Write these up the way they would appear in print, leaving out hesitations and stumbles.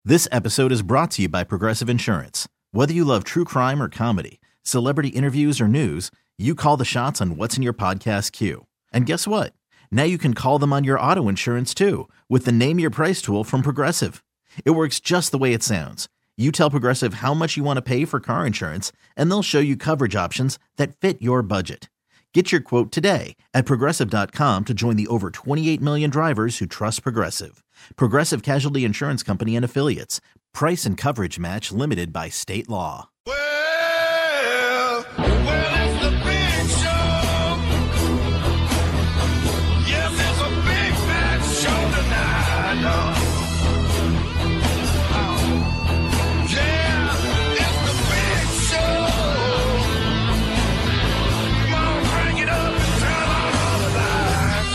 This episode is brought to you by Progressive Insurance. Whether you love true crime or comedy, celebrity interviews or news, you call the shots on what's in your podcast queue. And guess what? Now you can call them on your auto insurance too with the Name Your Price tool from Progressive. It works just the way it sounds. You tell Progressive how much you want to pay for car insurance, and they'll show you coverage options that fit your budget. Get your quote today at Progressive.com to join the over 28 million drivers who trust Progressive. Progressive Casualty Insurance Company and Affiliates. Price and coverage match limited by state law. Well, it's the big show. Yes, it's a big fat show tonight. Yeah, it's the big show. Come on, bring it up and turn on all the lights,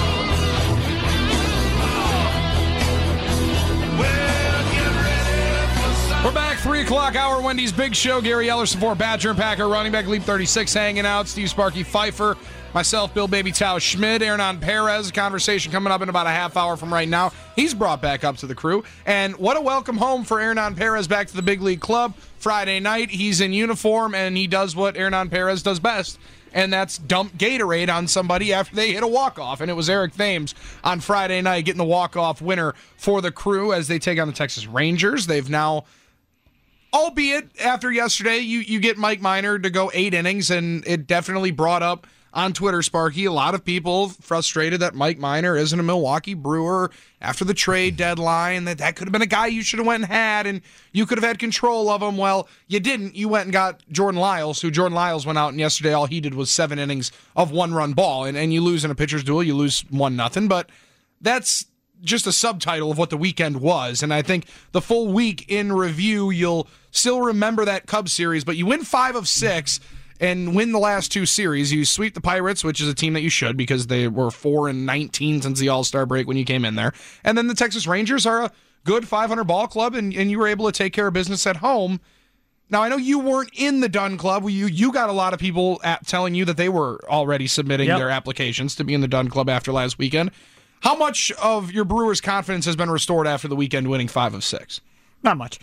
y'all. Well, get ready for some. We're back, 3 o'clock hour, Wendy's Big Show. Gary Ellerson for Badger and Packer, running back, Leap 36, hanging out. Steve Sparky Pfeiffer, myself, Bill Baby Tao Schmidt, Hernan Perez. Conversation coming up in about a half hour from right now. He's brought back up to the crew. And what a welcome home for Hernan Perez back to the Big League Club. Friday night, he's in uniform, and he does what Hernan Perez does best, and that's dump Gatorade on somebody after they hit a walk-off. And it was Eric Thames on Friday night getting the walk-off winner for the crew as they take on the Texas Rangers. They've now, albeit after yesterday, you get Mike Minor to go 8 innings, and it definitely brought up on Twitter, Sparky, a lot of people frustrated that Mike Minor isn't a Milwaukee Brewer after the trade deadline, that could have been a guy you should have went and had, and you could have had control of him. Well, you didn't. You went and got Jordan Lyles, who Jordan Lyles went out, and yesterday all he did was 7 innings of 1-run ball, and you lose in a pitcher's duel, you lose 1-0, but that's just a subtitle of what the weekend was. And I think the full week in review, you'll still remember that Cubs series, but you win 5 of 6 and win the last 2 series. You sweep the Pirates, which is a team that you should because they were 4-19 since the All-Star break when you came in there. And then the Texas Rangers are a good 500 ball club, and you were able to take care of business at home. Now, I know you weren't in the Dunn Club. You got a lot of people telling you that they were already submitting their applications to be in the Dunn Club after last weekend. How much of your Brewers' confidence has been restored after the weekend winning 5 of 6? Not much.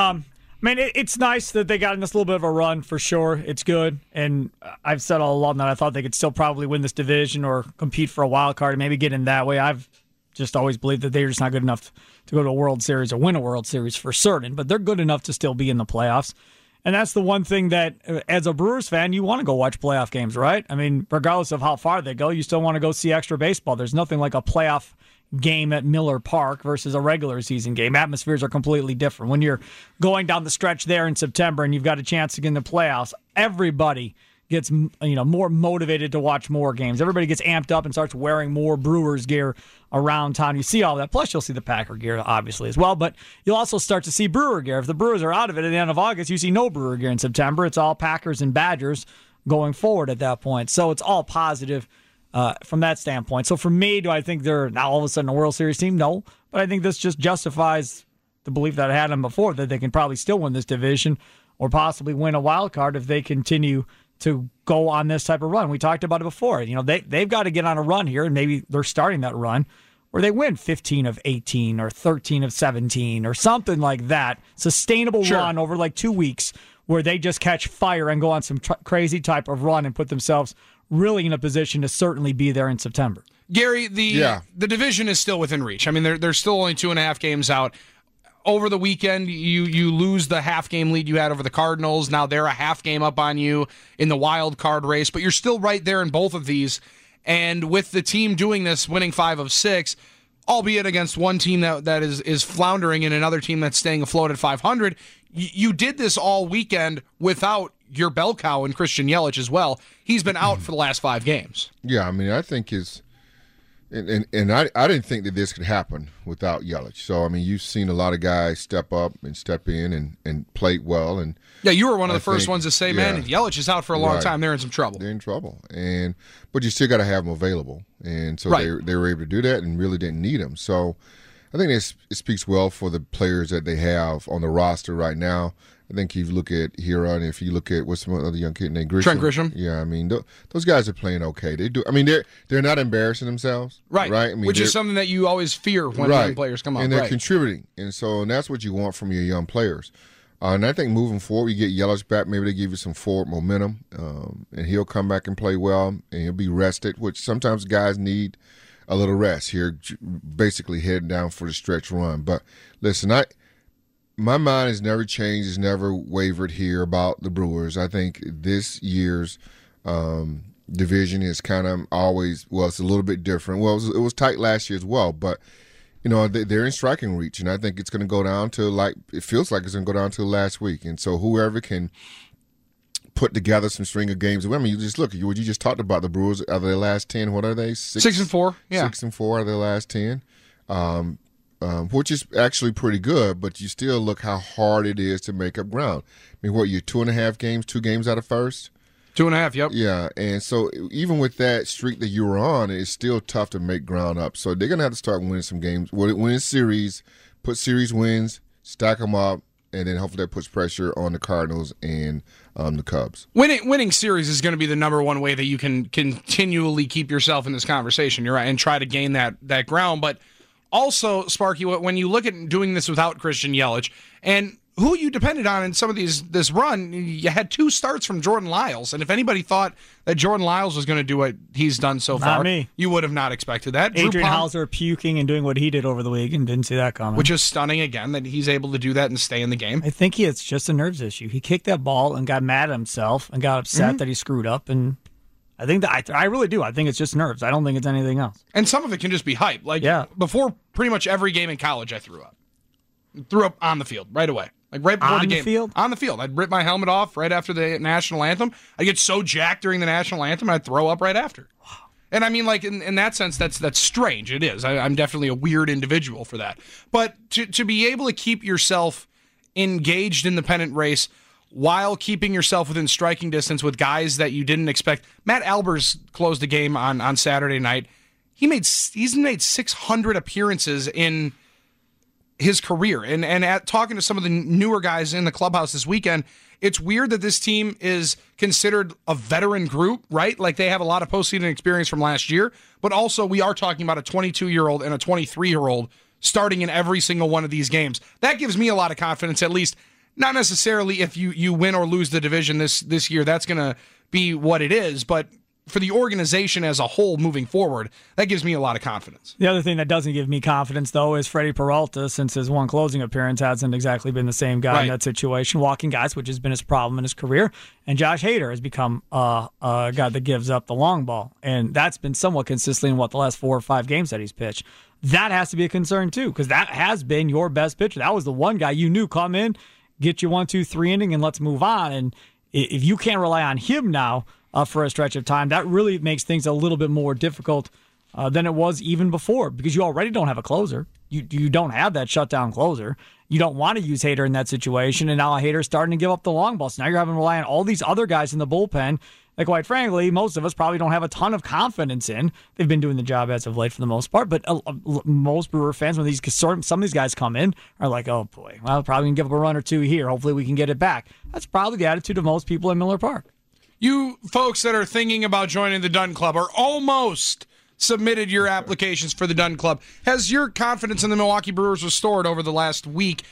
I mean, it's nice that they got in this little bit of a run, for sure. It's good. And I've said all along that I thought they could still probably win this division or compete for a wild card and maybe get in that way. I've just always believed that they're just not good enough to go to a World Series or win a World Series for certain, but they're good enough to still be in the playoffs. And that's the one thing that, as a Brewers fan, you want to go watch playoff games, right? I mean, regardless of how far they go, you still want to go see extra baseball. There's nothing like a playoff game at Miller Park versus a regular season game. Atmospheres are completely different. When you're going down the stretch there in September and you've got a chance to get in the playoffs, everybody gets more motivated to watch more games. Everybody gets amped up and starts wearing more Brewers gear around town. You see all that. Plus, you'll see the Packer gear, obviously, as well. But you'll also start to see Brewer gear. If the Brewers are out of it at the end of August, you see no Brewer gear in September. It's all Packers and Badgers going forward at that point. So it's all positive from that standpoint. So for me, do I think they're now all of a sudden a World Series team? No. But I think this just justifies the belief that I had them before, that they can probably still win this division or possibly win a wild card if they continue to go on this type of run. We talked about it before. They've got to get on a run here, and maybe they're starting that run where they win 15 of 18 or 13 of 17 or something like that. Sustainable run over like 2 weeks where they just catch fire and go on some crazy type of run and put themselves really in a position to certainly be there in September. Gary, the division is still within reach. I mean, they're still only 2.5 games out. Over the weekend, you lose the half-game lead you had over the Cardinals. Now they're a half game up on you in the wild card race, but you're still right there in both of these. And with the team doing this, winning 5 of 6, albeit against one team that is floundering and another team that's staying afloat at 500, you did this all weekend without your bell cow and Christian Yelich as well. He's been out for the last 5 games. Yeah, I mean, I think and I didn't think that this could happen without Yelich. So, I mean, you've seen a lot of guys step up and step in and play well. And yeah, you were one of the first ones to say, man, if Yelich is out for a long time, they're in some trouble. They're in trouble. But you still got to have them available. And so they were able to do that and really didn't need them. So I think it speaks well for the players that they have on the roster right now. I think if you look at Hira, and if you look at what's some other young kid named Grisham. Trent Grisham. Yeah, I mean, those guys are playing okay. They do. I mean, they're not embarrassing themselves. Right. I mean, which is something that you always fear when young players come up. And they're contributing. And that's what you want from your young players. And I think moving forward, you get Yelich back. Maybe they give you some forward momentum, and he'll come back and play well, and he'll be rested, which sometimes guys need a little rest here, basically heading down for the stretch run. But listen, my mind has never changed, has never wavered here about the Brewers. I think this year's division is kind of always, it's a little bit different. Well, it was tight last year as well, but they're in striking reach, and I think it's going to go down to it feels like it's going to go down to last week. And so whoever can put together some string of games. I mean, you just look at what you just talked about. The Brewers, out of their last 10, what are they? 6-4. Yeah. 6-4 out of their last 10. Which is actually pretty good, but you still look how hard it is to make up ground. I mean, you're 2.5 games, 2 games out of first? 2.5, yep. Yeah, and so even with that streak that you were on, it's still tough to make ground up. So they're going to have to start winning some games, win series, put series wins, stack them up, and then hopefully that puts pressure on the Cardinals and the Cubs. Winning series is going to be the number one way that you can continually keep yourself in this conversation. You're right, and try to gain that ground, but also, Sparky, when you look at doing this without Christian Yelich, and who you depended on in some of this run, you had 2 starts from Jordan Lyles, and if anybody thought that Jordan Lyles was going to do what he's done so far, you would have not expected that. Adrian Hauser puking and doing what he did over the week and didn't see that coming. Which is stunning, again, that he's able to do that and stay in the game. I think it's just a nerves issue. He kicked that ball and got mad at himself and got upset that he screwed up, and I think that I really do. I think it's just nerves. I don't think it's anything else. And some of it can just be hype. Before pretty much every game in college, I threw up. Threw up on the field right away. Right before the game. On the field. I'd rip my helmet off right after the national anthem. I'd get so jacked during the national anthem, I'd throw up right after. Wow. And I mean, in that sense, that's strange. It is. I'm definitely a weird individual for that. But to be able to keep yourself engaged in the pennant race while keeping yourself within striking distance with guys that you didn't expect. Matt Albers closed the game on Saturday night. He's made 600 appearances in his career. And talking to some of the newer guys in the clubhouse this weekend, it's weird that this team is considered a veteran group, right? Like they have a lot of postseason experience from last year, but also we are talking about a 22-year-old and a 23-year-old starting in every single one of these games. That gives me a lot of confidence, at least. Not necessarily if you win or lose the division this year, that's going to be what it is, but for the organization as a whole moving forward, that gives me a lot of confidence. The other thing that doesn't give me confidence, though, is Freddie Peralta, since his one closing appearance hasn't exactly been the same guy in that situation, walking guys, which has been his problem in his career. And Josh Hader has become a guy that gives up the long ball, and that's been somewhat consistent in the last 4 or 5 games that he's pitched. That has to be a concern, too, because that has been your best pitcher. That was the one guy you knew come in, get you 1, 2, 3 inning, and let's move on. And if you can't rely on him now for a stretch of time, that really makes things a little bit more difficult than it was even before, because you already don't have a closer. You don't have that shutdown closer. You don't want to use Hader in that situation, and now Hader's starting to give up the long ball. So now you're having to rely on all these other guys in the bullpen that, quite frankly, most of us probably don't have a ton of confidence in. They've been doing the job as of late for the most part, but most Brewer fans, when some of these guys come in, are like, oh boy, well, probably can give up a run or 2 here. Hopefully we can get it back. That's probably the attitude of most people in Miller Park. You folks that are thinking about joining the Dunn Club are almost submitted your applications for the Dunn Club. Has your confidence in the Milwaukee Brewers restored over the last week?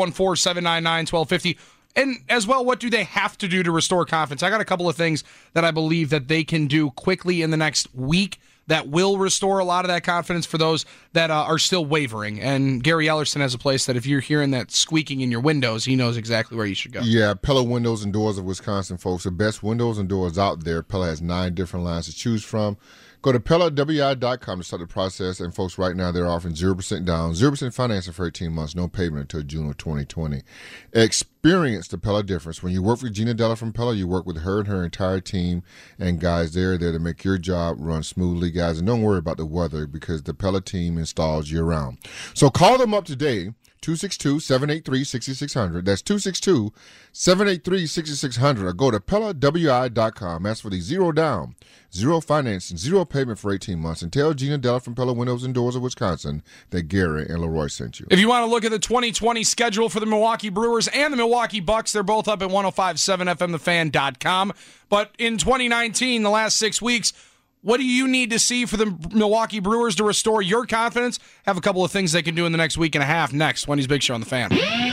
414-799-1250. And as well, what do they have to do to restore confidence? I got a couple of things that I believe that they can do quickly in the next week that will restore a lot of that confidence for those that are still wavering. And Gary Ellerson has a place that if you're hearing that squeaking in your windows, he knows exactly where you should go. Yeah, Pella Windows and Doors of Wisconsin, folks. The best windows and doors out there. Pella has 9 different lines to choose from. Go to PellaWI.com to start the process. And, folks, right now they're offering 0% down, 0% financing for 18 months, no payment until June of 2020. Experience the Pella difference. When you work with Gina Della from Pella, you work with her and her entire team and guys there to make your job run smoothly, guys. And don't worry about the weather because the Pella team installs year-round. So call them up today. 262-783-6600. That's 262-783-6600. Or go to PellaWI.com. Ask for the zero down, zero financing, zero payment for 18 months. And tell Gina Della from Pella Windows and Doors of Wisconsin that Gary and Leroy sent you. If you want to look at the 2020 schedule for the Milwaukee Brewers and the Milwaukee Bucks, they're both up at 1057fmthefan.com. But in 2019, the last 6 weeks, what do you need to see for the Milwaukee Brewers to restore your confidence? Have a couple of things they can do in the next week and a half. Next, Wendy's Big Show on the Fan.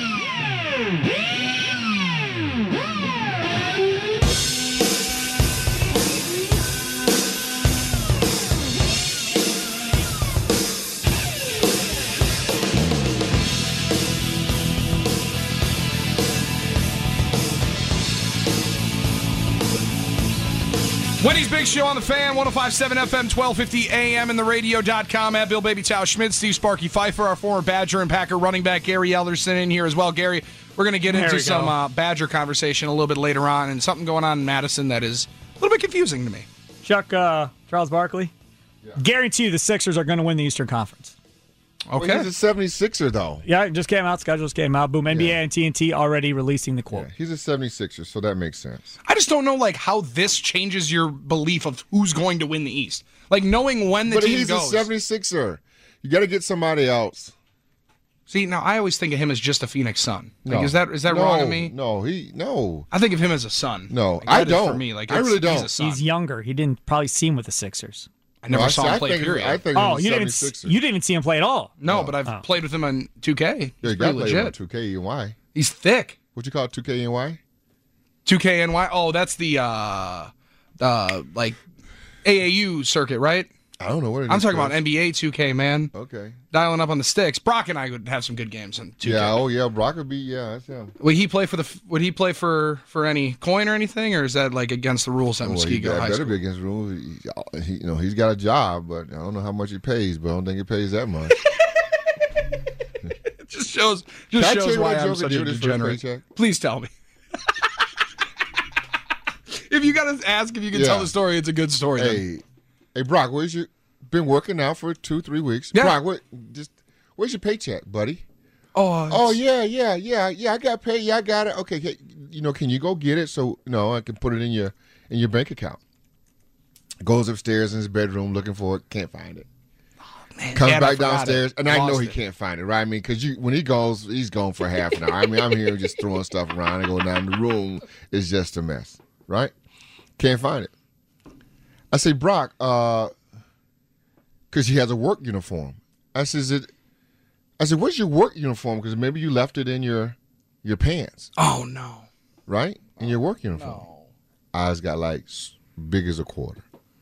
Wendy's Big Show on the Fan, 105.7 FM, 1250 AM, and the radio.com at Bill Baby Tao Schmidt, Steve Sparky Pfeiffer, our former Badger and Packer running back Gary Ellerson in here as well. Gary, we're going to get into some Badger conversation a little bit later on, and something going on in Madison that is a little bit confusing to me. Chuck, Charles Barkley, guarantee you the Sixers are going to win the Eastern Conference. Okay. Well, he's a 76er, though. Yeah, it just came out. Schedule just came out. Boom. NBA and TNT already releasing the quote. Yeah, he's a 76er, so that makes sense. I just don't know how this changes your belief of who's going to win the East. Knowing when the team goes. But he's a 76er. You got to get somebody else. See, now I always think of him as just a Phoenix Sun. Is that wrong of me? No. I think of him as a Sun. No, I don't. For me, I really don't. He's a Sun. He's younger. He didn't probably see him with the Sixers. I never saw him play, period. I think you didn't even see him play at all? No, but I've played with him on 2K. Yeah, He's you got pretty to play legit. on 2K-NY. He's thick. What you call it, 2K-NY? 2K-NY? Oh, that's the AAU circuit, right? I don't know what it is. I'm talking about NBA 2K, man. Okay. Dialing up on the sticks. Brock and I would have some good games in 2K. Yeah, Brock would be, that's him. Would he play for any coin or anything, or is that against the rules at Muskego High better School? be against the rules. He's got a job, but I don't know how much he pays, but I don't think he pays that much. It just shows what why I I'm drove such to a do this for degenerate. paycheck? Please tell me. If you got to ask if you can tell the story, it's a good story. then. Hey, Brock, been working out for 2-3 weeks. Yeah. Brock, where's your paycheck, buddy? Oh, yeah. I got paid. Yeah, I got it. Okay, can you go get it so I can put it in your bank account? Goes upstairs in his bedroom looking for it. Can't find it. man. Comes Damn, back downstairs, and I know Lost he it. can't find it, right? I mean, because when he goes, he's gone for half an hour. I mean, I'm here just throwing stuff around and go down the room. It's just a mess, right? Can't find it. I say, Brock, because he has a work uniform. I said, where's your work uniform? Because maybe you left it in your pants, Oh, no. right? In your work uniform. No. Eyes got like big as a quarter.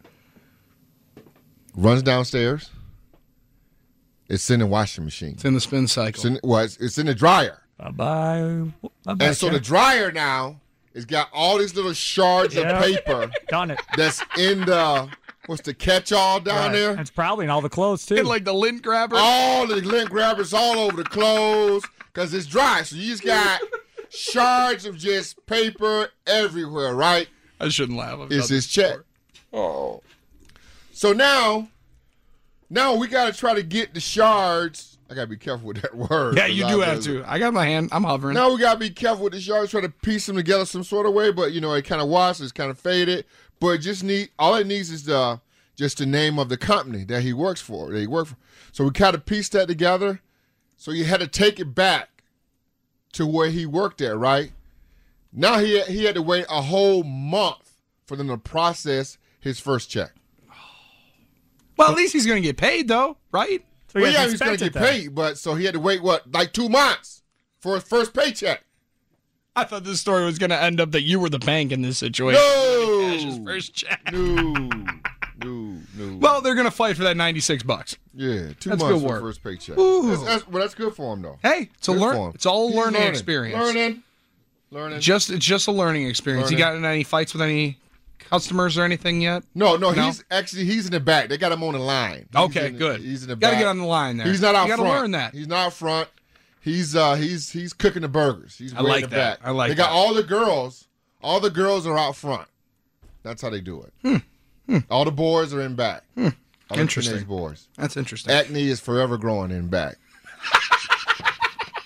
Runs downstairs. It's in the washing machine. It's in the spin cycle. It's in the dryer. Bye-bye. And so the dryer now has got all these little shards of paper Done it. that's in the, what's the catch-all down there? It's probably in all the clothes, too. And like the lint grabber. All the lint grabbers all over the clothes because it's dry. So you just got shards of just paper everywhere, right? I shouldn't laugh. I've It's done his this check. before. Oh. So now we got to try to get the shards. I got to be careful with that word. Yeah, you do have to. I got my hand. I'm hovering. Now we got to be careful with the shards, try to piece them together some sort of way, but, it kind of washed, it's kind of faded. But all it needs is just the name of the company that he works for, So we kind of pieced that together. So you had to take it back to where he worked at, right? Now he had to wait a whole month for them to process his first check. Well, at least he's going to get paid, though, right? So Well, you yeah, he's going to get paid, but so he had to wait, like 2 months for his first paycheck. I thought this story was going to end up that you were the bank in this situation. No! Cash his first check. No. Well, they're going to fight for that $96. Yeah, 2 That's months good for work. the first paycheck. Ooh. That's good for him, though. Hey, it's Good for him. It's all a He's learning experience. Learning. It's just a learning experience. You got in any fights with any customers or anything yet? No, No? he's in the back. They got him on the line. Okay, good. He's in the Got back. to get on the line there. He's not out you front. You got to learn that. He's not out front. He's cooking the burgers. He's I way like in the that. back. I like They got that. all the girls. All the girls are out front. That's how they do it. All the boys are in back. All the Interesting. teenage boys. That's interesting. Acne is forever growing in back.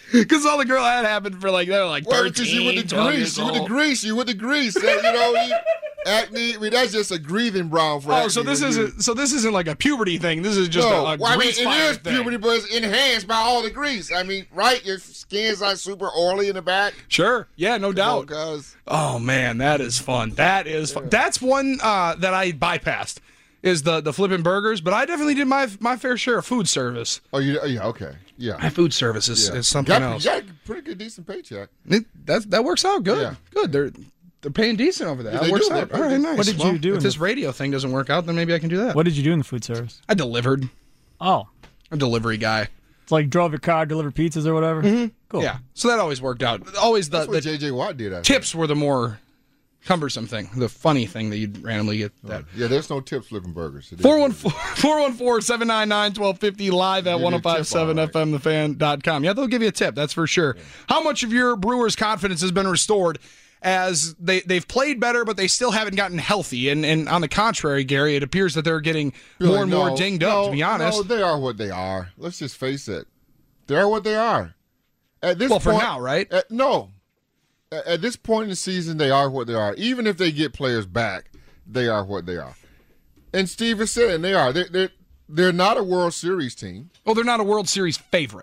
Because all the girl had happened for they were like 13, because you with the 12 grease. years You with the old. grease. You with the grease. Acne. I mean, that's just a breathing brown for Oh, acne. so this isn't like a puberty thing. This is just a well, grease it fire is thing. puberty, but it's enhanced by all the grease. I mean, right? Your skin's like super oily in the back. Sure. Yeah, no doubt. Guys. Oh man, that is fun. That is fun. That's one that I bypassed. Is the flipping burgers, but I definitely did my fair share of food service. Oh, yeah, okay. Yeah. My food service is something else. You got a pretty good, decent paycheck. That works out good. Yeah. Good. They're paying decent over there. Yeah, That they works do. out. They're All right, pretty nice. What did you do If in this radio thing doesn't work out, then maybe I can do that. What did you do in the food service? I delivered. Oh, I'm a delivery guy. it's like drove your car, delivered pizzas or whatever. Mm-hmm. Cool. Yeah. So that always worked out. Always That's the what J.J. Watt did, I think. tips were the more cumbersome thing, the funny thing that you'd randomly get that. Yeah, there's no tips flipping burgers. 414-799-1250 live at Give you a tip, all right. 1057fmthefan.com. Yeah, they'll give you a tip, that's for sure. Yeah. How much of your Brewers' confidence has been restored as they've played better, but they still haven't gotten healthy? And on the contrary, Gary, it appears that they're getting more and more dinged up, to be honest. No, they are what they are. Let's just face it. They are what they are. At this Well, point, for now, right? At this point in the season, they are what they are. Even if they get players back, they are what they are. And Steve has said, and they are. They're not a World Series team. Well, they're not a World Series favorite.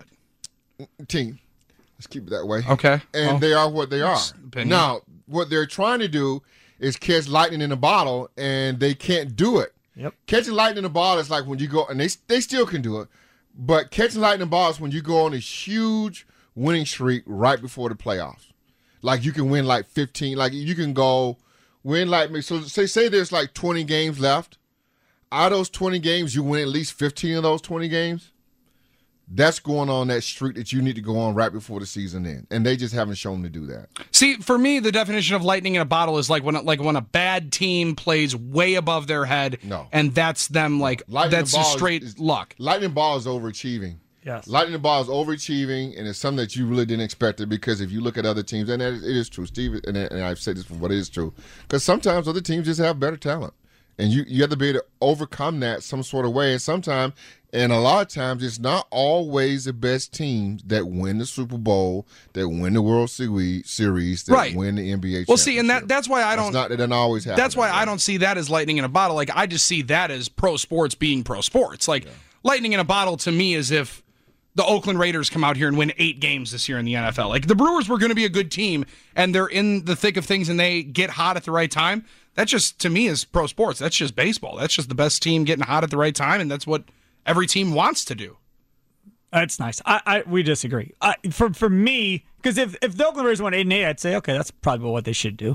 Team. Let's keep it that way. Okay. And they are what they are. Opinion. Now, what they're trying to do is catch lightning in a bottle, and they can't do it. Yep. Catching lightning in a bottle is like when you go, and they still can do it, but catching lightning in a bottle is when you go on a huge winning streak right before the playoffs. Like you can win like 15, like you can go win like, so say there's like 20 games left. Out of those 20 games, you win at least 15 of those 20 games. That's going on that streak that you need to go on right before the season ends. And they just haven't shown to do that. See, for me, the definition of lightning in a bottle is like when a bad team plays way above their head, and that's them that's just straight luck. Lightning ball is overachieving. Yes. Lightning ball is overachieving, and it's something that you really didn't expect it, because if you look at other teams, and it is true, Steve, and I've said this before, but it is true, because sometimes other teams just have better talent, and you have to be able to overcome that some sort of way, and sometimes, and a lot of times, it's not always the best teams that win the Super Bowl, that win the World Series, that win the NBA championship. Well, see, and that's why I don't. It doesn't always happen. That's why I don't see that as lightning in a bottle. Like, I just see that as pro sports being pro sports. Like, lightning in a bottle to me is if the Oakland Raiders come out here and win 8 games this year in the NFL. Like, the Brewers were going to be a good team, and they're in the thick of things, and they get hot at the right time. That just, to me, is pro sports. That's just baseball. That's just the best team getting hot at the right time, and that's what every team wants to do. That's nice. We disagree. For me, because if the Oakland Raiders went 8-8, I'd say, okay, that's probably what they should do.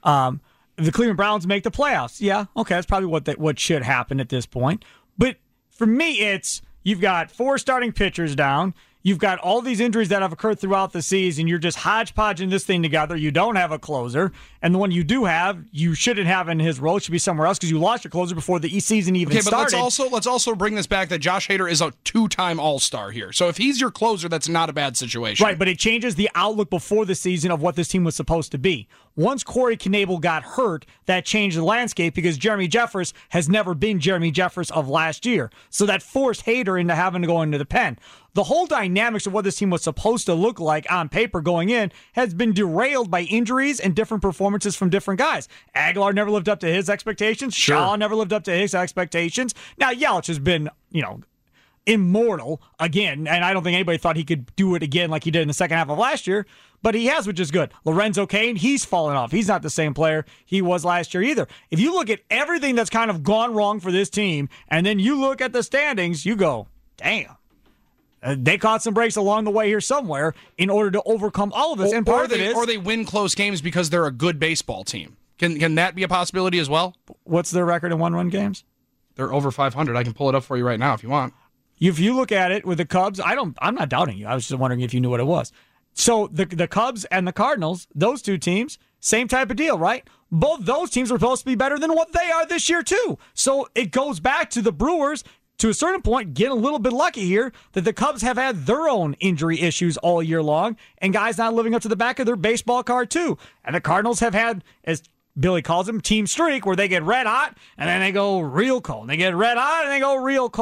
The Cleveland Browns make the playoffs. Yeah, okay, that's probably what should happen at this point. But for me, it's you've got 4 starting pitchers down. You've got all these injuries that have occurred throughout the season. You're just hodgepodging this thing together. You don't have a closer. And the one you do have, you shouldn't have in his role. It should be somewhere else because you lost your closer before the season even started. But let's also bring this back that Josh Hader is a 2-time All-Star here. So if he's your closer, that's not a bad situation. Right, but it changes the outlook before the season of what this team was supposed to be. Once Corey Knebel got hurt, that changed the landscape because Jeremy Jeffress has never been Jeremy Jeffress of last year. So that forced Hader into having to go into the pen. The whole dynamics of what this team was supposed to look like on paper going in has been derailed by injuries and different performances from different guys. Aguilar never lived up to his expectations. Sure. Shaw never lived up to his expectations. Now, Yelich has been, immortal again, and I don't think anybody thought he could do it again like he did in the second half of last year, but he has, which is good. Lorenzo Cain, he's fallen off. He's not the same player he was last year either. If you look at everything that's kind of gone wrong for this team, and then you look at the standings, you go, damn. They caught some breaks along the way here somewhere in order to overcome all of this. And part of it is, or they win close games because they're a good baseball team. Can that be a possibility as well? What's their record in one-run games? They're over 500. I can pull it up for you right now if you want. If you look at it with the Cubs, I'm not doubting you. I was just wondering if you knew what it was. So the Cubs and the Cardinals, those two teams, same type of deal, right? Both those teams are supposed to be better than what they are this year too. So it goes back to the Brewers, to a certain point, get a little bit lucky here that the Cubs have had their own injury issues all year long, and guys not living up to the back of their baseball card too. And the Cardinals have had, as Billy calls them, team streak, where they get red hot and then they go real cold. They get red hot and they go real cold.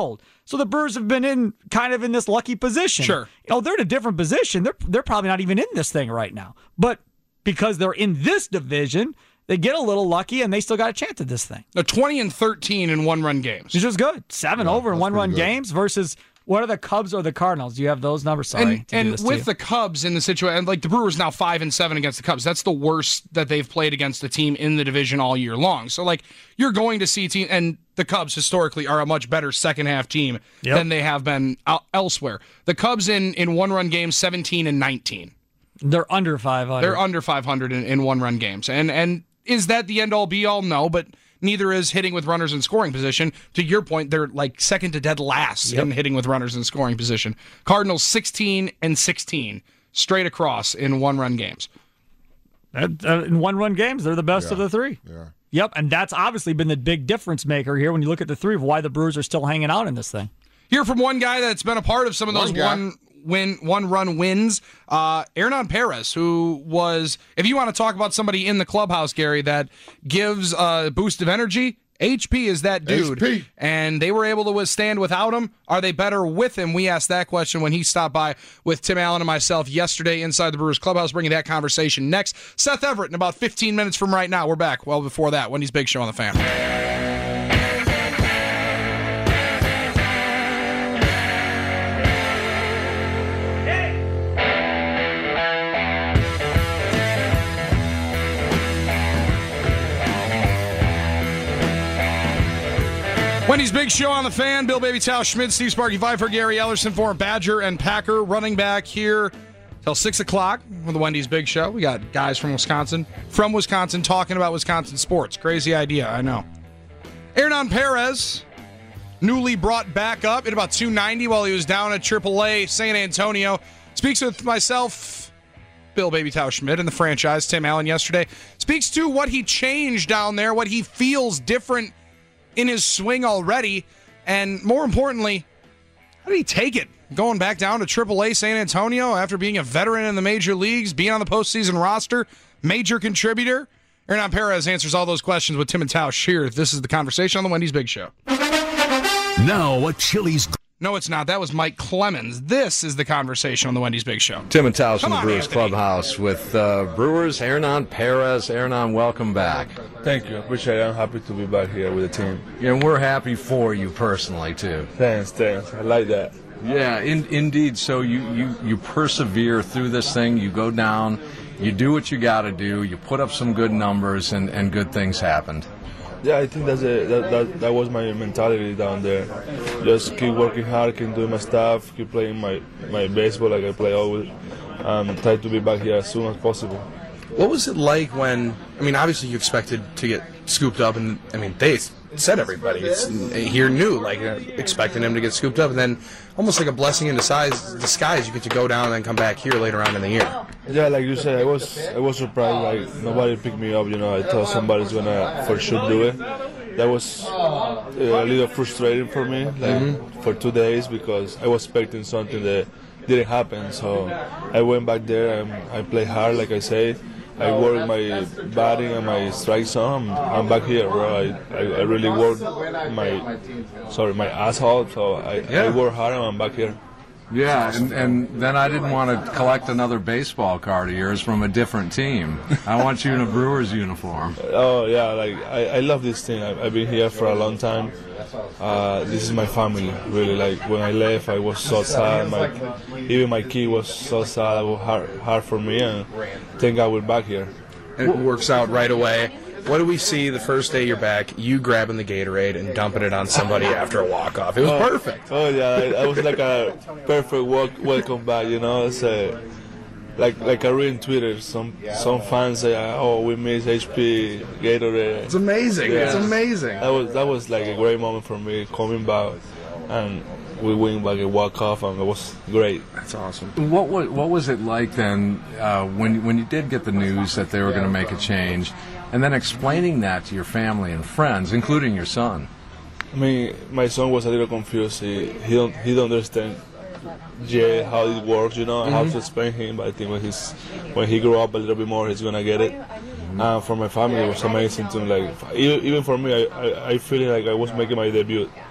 So the Brewers have been in this lucky position. Sure. They're in a different position. They're probably not even in this thing right now. But because they're in this division, they get a little lucky, and they still got a chance at this thing. They're 20-13 in one-run games. Which is good. 7 over in one-run good. games versus what are the Cubs or the Cardinals? Do you have those numbers? Sorry. And with the Cubs in the situation, like the Brewers now 5-7 against the Cubs. That's the worst that they've played against the team in the division all year long. So, like, you're going to see team, and the Cubs historically are a much better second-half team than they have been elsewhere. The Cubs in one-run games, 17-19. They're under 500. They're under 500 in one-run games. And is that the end-all, be-all? No, but neither is hitting with runners in scoring position. To your point, they're like second to dead last in hitting with runners in scoring position. Cardinals 16-16 straight across in one-run games. In one-run games, they're the best of the three. Yeah. Yep, and that's obviously been the big difference maker here when you look at the three of why the Brewers are still hanging out in this thing. Hear from one guy that's been a part of some of those one-run wins, Hernan Perez, who was, if you want to talk about somebody in the clubhouse, Gary, that gives a boost of energy, HP is that dude. HP. And they were able to withstand without him. Are they better with him? We asked that question when he stopped by with Tim Allen and myself yesterday inside the Brewers clubhouse, bringing that conversation next. Seth Everett in about 15 minutes from right now. We're back well before that. Wendy's Big Show on the Fan. Wendy's Big Show on the Fan. Bill Baby Tao Schmidt, Steve Sparky Pfeiffer, Gary Ellerson for Badger and Packer running back here till 6 o'clock with the Wendy's Big Show. We got guys from Wisconsin talking about Wisconsin sports. Crazy idea, I know. Hernan Perez, newly brought back up at about 290 while he was down at AAA San Antonio. Speaks with myself, Bill Baby Tao Schmidt, and the franchise, Tim Allen, yesterday. Speaks to what he changed down there, what he feels different in his swing already, and more importantly, how did he take it? Going back down to AAA San Antonio after being a veteran in the major leagues, being on the postseason roster, major contributor. Hernan Perez answers all those questions with Tim and Tausch here. This is the conversation on the Wendy's Big Show. Now, a Chili's. No, it's not. That was Mike Clemens. This is the conversation on the Wendy's Big Show. Tim and Tausch from Come the on, Brewers Anthony. Clubhouse with Brewers, Hernan Perez. Hernan, welcome back. Thank you. I appreciate it. I'm happy to be back here with the team. And we're happy for you personally, too. Thanks. I like that. Yeah, indeed. So you persevere through this thing. You go down. You do what you got to do. You put up some good numbers, and good things happened. Yeah, I think that was my mentality down there. Just keep working hard, keep doing my stuff, keep playing my baseball like I play always, and try to be back here as soon as possible. What was it like when, obviously you expected to get scooped up, and, they said everybody here knew, expecting him to get scooped up, and then almost like a blessing in disguise, you get to go down and then come back here later on in the year. Yeah, like you said, I was surprised, nobody picked me up, I thought somebody's gonna for sure do it. That was a little frustrating for me, for 2 days, because I was expecting something that didn't happen, so I went back there and I played hard, like I said. I worked my batting and my strike zone. I'm back here where I really worked my ass off, so I work hard and I'm back here. Yeah, and then I didn't want to collect another baseball card of yours from a different team. I want you in a Brewers uniform. Oh, yeah, I love this team. I've been here for a long time. This is my family, really. When I left, I was so sad. Even my kid was so sad. It was hard for me, and thank God we're back here. And it works out right away. What do we see the first day you're back? You grabbing the Gatorade and dumping it on somebody after a walk-off. It was perfect. Oh, yeah, I was like a perfect welcome back, It's like I read in Twitter, some fans say, "Oh, we miss HP Gatorade." It's amazing. Yeah. It's amazing. That was like a great moment for me coming back, and we win like a walk off, and it was great. That's awesome. What was it like then when you did get the news that they were going to make a change, and then explaining that to your family and friends, including your son? My son was a little confused. He don't understand yet how it works, how to explain him. But I think when he grew up a little bit more, he's gonna get it. For my family, it was amazing to even for me. I feel like I was making my debut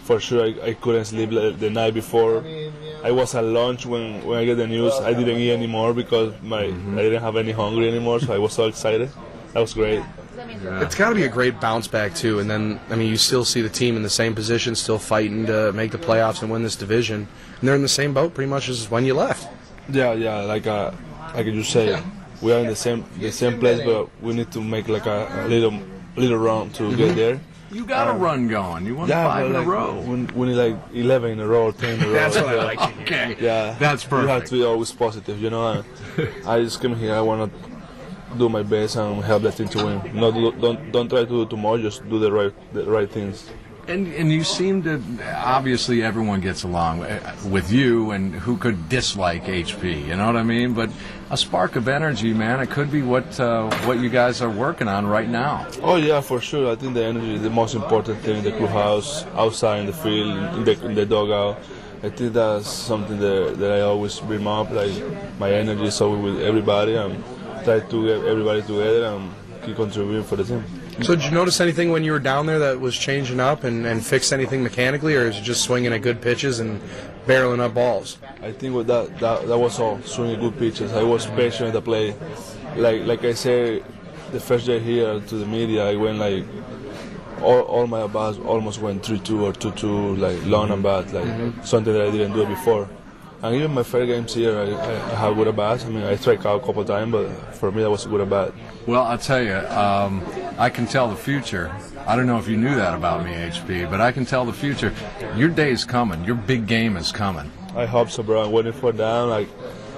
for sure I couldn't sleep the night before. I was at lunch when I get the news. I didn't eat anymore because I didn't have any hungry anymore, so I was so excited. That was great. It's got to be a great bounce back too, and then you still see the team in the same position, still fighting to make the playoffs and win this division, and they're in the same boat pretty much as when you left. Yeah, like you say, we are in the same place, but we need to make like a little run to get there. You got a run going. You won 5 in a row. We need like 11 in a row, 10 in a row. That's what I like to hear. Okay. Yeah, That's perfect. You have to be always positive, you know. I just came here. I want to do my best and help the team to win. Don't try to do too much. Just do the right things. And you seem to, obviously everyone gets along with you, and who could dislike HP, you know what I mean? But a spark of energy, man, it could be what you guys are working on right now. Oh yeah, for sure. I think the energy is the most important thing in the clubhouse, outside in the field, in the dugout. I think that's something that I always bring up, like my energy is always with everybody and try to get everybody together and keep contributing for the team. So did you notice anything when you were down there that was changing up and fixed anything mechanically, or is it just swinging at good pitches and barreling up balls? I think with that was all, swinging good pitches. I was patient at the play. Like I said, the first day here to the media, I went like, all my bats almost went 3-2 or 2-2, like long and bad, like something that I didn't do before. And even my first games here, I have good at bats. I strike out a couple of times, but for me that was good at bat. Well, I'll tell you, I can tell the future. I don't know if you knew that about me, HP, but I can tell the future. Your day is coming. Your big game is coming. I hope so, bro. I'm waiting for that. Like,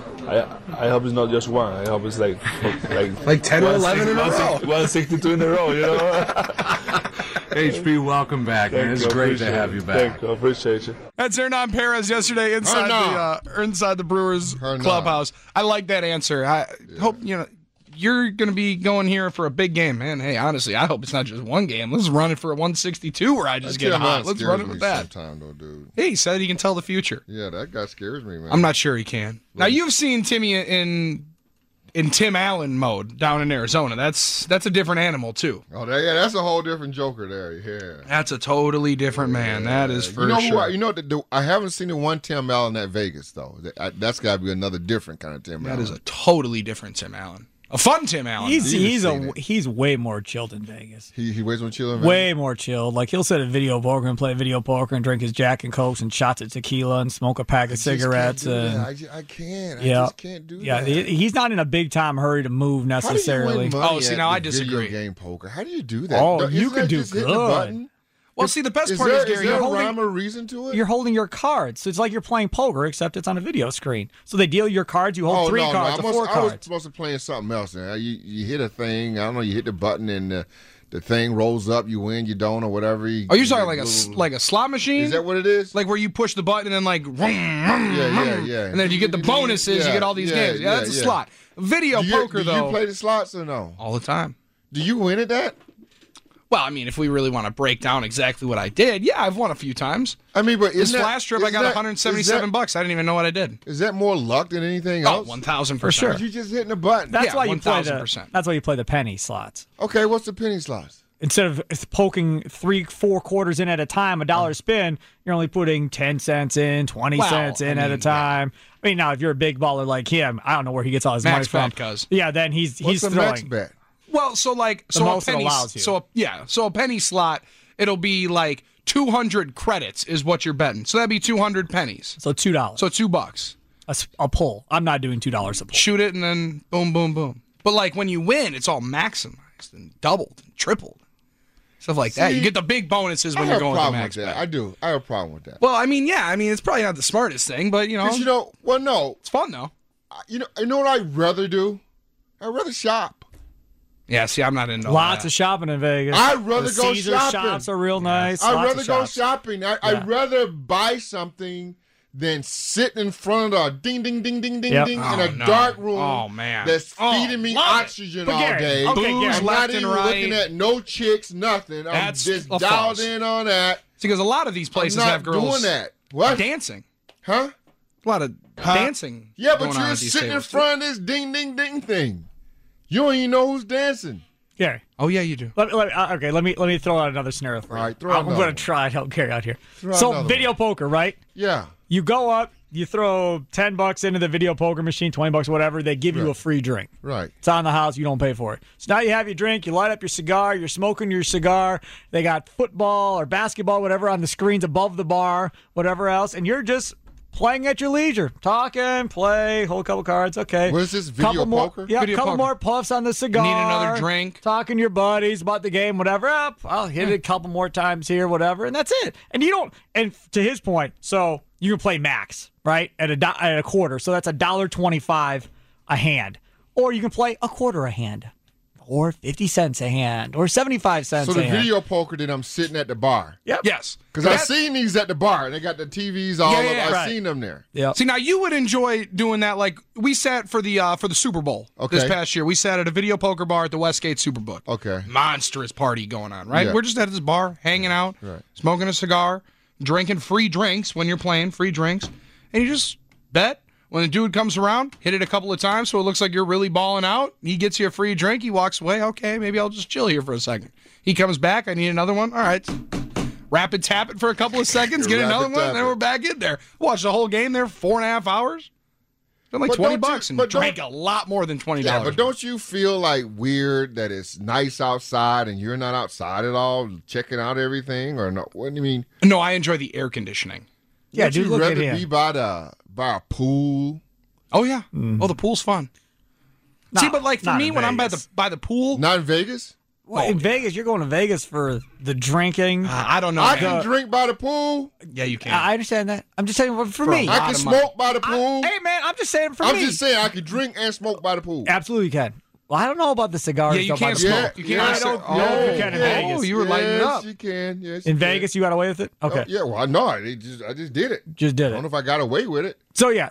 I hope it's not just one. I hope it's like 10 or 11 in a row. 162 in a row, you know? HP, welcome back, man. It's great to have you back. Thank you. I appreciate you. That's Hernan Perez yesterday inside the Brewers clubhouse. I like that answer. I hope you're going to be going here for a big game, man. Hey, honestly, I hope it's not just one game. Let's run it for a 162 where I just get hot. Let's run it with that. Though, dude. Hey, he said he can tell the future. Yeah, that guy scares me, man. I'm not sure he can. Now, you've seen Timmy in Tim Allen mode down in Arizona. That's a different animal, too. Oh, that's a whole different Joker there. Yeah. That's a totally different man. That is for sure. I haven't seen the one Tim Allen at Vegas, though. That's got to be another different kind of Tim Allen. That is a totally different Tim Allen. A fun Tim Allen. He's way more chilled in Vegas. He way more chilled in Vegas? Way more chilled. Like, he'll sit at video poker and play video poker and drink his Jack and Cokes and shots of tequila and smoke a pack of cigarettes. I just can't do that. Yeah, he's not in a big-time hurry to move necessarily. Now I disagree. Video game poker. How do you do that? Oh, you can do good. Well, see, the best part is, Gary, you're holding rhyme or reason to it? You're holding your cards. So it's like you're playing poker, except it's on a video screen. So they deal your cards. You hold three cards or 4 cards. I was supposed to play something else. Now. You hit a thing. I don't know. You hit the button and the thing rolls up. You win. You don't, or whatever. You're talking like a slot machine? Is that what it is? Like where you push the button and then like, yeah. And then you get the bonuses. You get all these games. Yeah, that's a slot. Video poker, though. Do you play the slots or no? All the time. Do you win at that? Well, I mean, if we really want to break down exactly what I did, yeah, I've won a few times. I mean, but this last trip, I got $177. I didn't even know what I did. Is that more luck than anything else? 1,000%. For sure. You just hitting a button. That's why you play 1,000%. That's why you play the penny slots. Okay, what's the penny slots? Instead of poking 3-4 quarters in at a time, $1 spin, you're only putting 10 cents in, 20 cents in at a time. Yeah. I mean, now if you're a big baller like him, I don't know where he gets all his money from. Yeah, then he's what's the throwing. max bet? Well, so a penny, so a penny slot, it'll be like 200 credits is what you're betting. So that'd be 200 pennies. So $2. So $2. A pull. I'm not doing $2 a pull. Shoot it and then boom, boom, boom. But like when you win, it's all maximized and doubled and tripled. Stuff like that. You get the big bonuses when you're going with the max bet. I do. I have a problem with that. Well, I mean, it's probably not the smartest thing, but no. It's fun though. You know what I'd rather do? I'd rather shop. Yeah, see, I'm not into lots of shopping in Vegas. I'd rather go Caesar shopping. Shops are real nice. I'd rather go shopping. I'd rather buy something than sit in front of a ding, ding, ding, ding, ding, ding in a dark room. Oh, man. That's feeding me oxygen all day. Booze I'm not even looking at no chicks, nothing. I'm just dialed in on that. See, because a lot of these places have girls doing that. What? Dancing. Huh? A lot of dancing. Yeah, but you're sitting in front of this ding, ding, ding thing. You don't even know who's dancing. Gary. Oh yeah, you do. Let me throw out another scenario for you. All right, throw out I'm another going one. to try and help Gary out here. Throw out So another video poker, right? Yeah. You go up, you throw $10 into the video poker machine, $20, whatever. They give you Right. a free drink. Right. It's on the house. You don't pay for it. So now you have your drink. You light up your cigar. You're smoking your cigar. They got football or basketball, whatever, on the screens above the bar, whatever else, and you're just playing at your leisure, talking, play, hold a couple cards. Okay. What is this, video couple more, poker? Yeah, a Video couple poker. more puffs on the cigar. Need another drink. Talking to your buddies about the game, whatever. I'll hit it a couple more times here, whatever, and that's it. And you don't. And to his point, so you can play max, right, at a quarter. So that's $1.25 a hand, or you can play a quarter a hand, or 50 cents a hand, or 75 cents So a the hand. video poker that I'm sitting at the bar. Yep. Yes. Because I've seen these at the bar, and they got the TVs all Yeah, over. I've right. seen them there. Yep. See, now you would enjoy doing that. Like we sat for the Super Bowl this Okay. past year. We sat at a video poker bar at the Westgate Superbook. Okay. Monstrous party going on, right? Yeah. We're just at this bar, hanging out, Right. smoking a cigar, drinking free drinks when you're playing, free drinks, and you just bet. When the dude comes around, hit it a couple of times so it looks like you're really balling out. He gets you a free drink. He walks away. Okay, maybe I'll just chill here for a second. He comes back. I need another one. All right. Rapid tap it for a couple of seconds. Get Rapid another one. tap And then it. we're back in there. Watch the whole game there, 4.5 hours. Spent like But $20 don't you- and but don't- drank a lot more than $20. Yeah, but don't you feel like weird that it's nice outside and you're not outside at all, checking out everything, or no? What do you mean? No, I enjoy the air conditioning. Yeah, Would dude, you look at rather him. be by a pool? Oh yeah. Mm-hmm. Oh, the pool's fun. See, but like for not me, in when I'm Vegas. by the pool, Not in Vegas. Well, in Vegas, you're going to Vegas for the drinking. I don't know. I man. can drink by the pool. Yeah, you can. I understand that. I'm just saying for For a me. lot I can of money. smoke by the pool. Hey, man, I'm just saying for I'm me. just saying I can drink and smoke by the pool. Absolutely can. Well, I don't know about the cigars. Yeah, you though, by can't the smoke. pool. You can't I don't smoke. know if Oh, you can in yeah. Vegas. Oh, you were lighting it up. Yes, you can. Yes, In you can. Vegas, you got away with it? Okay. Oh, yeah, well, no, I just did it. Just did I don't it. know if I got away with it. So yeah,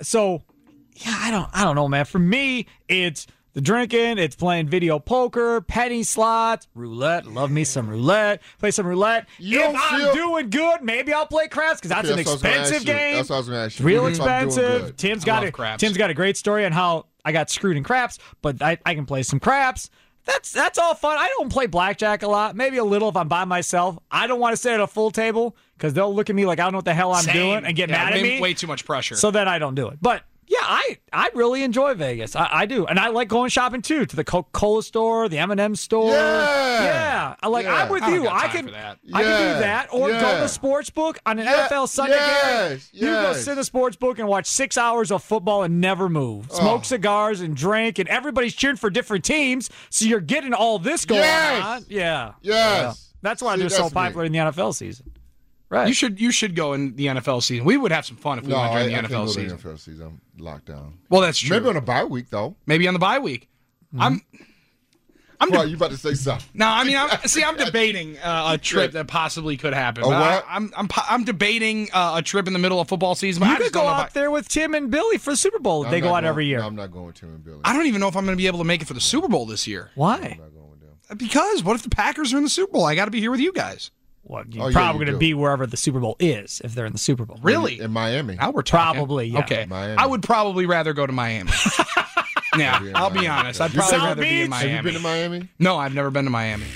I don't know, man. For me, it's the drinking, it's playing video poker, penny slots, roulette. Love me some roulette. Play some roulette. You if don't I'm feel- doing good, maybe I'll play craps because that's Okay, an that's what I was gonna expensive ask you. game. That's what I was going to ask you. Real If I'm doing expensive. good. Tim's got a great story on how I got screwed in craps, but I can play some craps. That's all fun. I don't play blackjack a lot. Maybe a little if I'm by myself. I don't want to sit at a full table because they'll look at me like I don't know what the hell I'm Same. doing and get Yeah, mad at me. Way too much pressure. So then I don't do it. But yeah, I really enjoy Vegas. I do, and I like going shopping too, to the Coca-Cola store, the M&M store. Yeah. I'm like, Yeah. I'm with I don't you. got I time can for that. I can Yeah. do that, or go to Yeah. the sports book on an Yeah. NFL Sunday game. Yes. You go Yes. sit in the sports book and watch 6 hours of football and never move. Smoke cigars and drink, and everybody's cheering for different teams, so you're getting all this going Yes. on. Yeah. Yes. Yeah. That's why See, they're so that's me. popular in the NFL season. Right. You should go in the NFL season. We would have some fun if we No, went I during the can't NFL go to season. the NFL season. I'm locked down. Well, that's true. Maybe on a bye week, though. Maybe on the bye week. I'm Well, you about to say something. No, I mean, I'm debating a trip that possibly could happen. A what? I'm debating a trip in the middle of football season. But You I could just go don't know if out there with Tim and Billy for the Super Bowl. I'm They go not out going- every year. No, I'm not going with Tim and Billy. I don't even know if I'm going to be able to make it for the Super Bowl this year. Why? I'm not going with them. Because what if the Packers are in the Super Bowl? I got to be here with you guys. Well, Oh, you're yeah, probably you going to do. be wherever the Super Bowl is if they're in the Super Bowl. Really? In Miami. Now we're talking. Probably, yeah. Okay. Miami. I would probably rather go to Miami. Yeah, in I'll be Miami. honest. I'd You probably South rather be in Beach? Miami. Have you been to Miami? No, I've never been to Miami.